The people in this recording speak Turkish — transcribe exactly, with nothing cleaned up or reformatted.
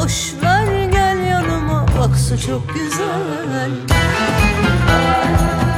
boş ver gel yanıma, bak su çok güzel.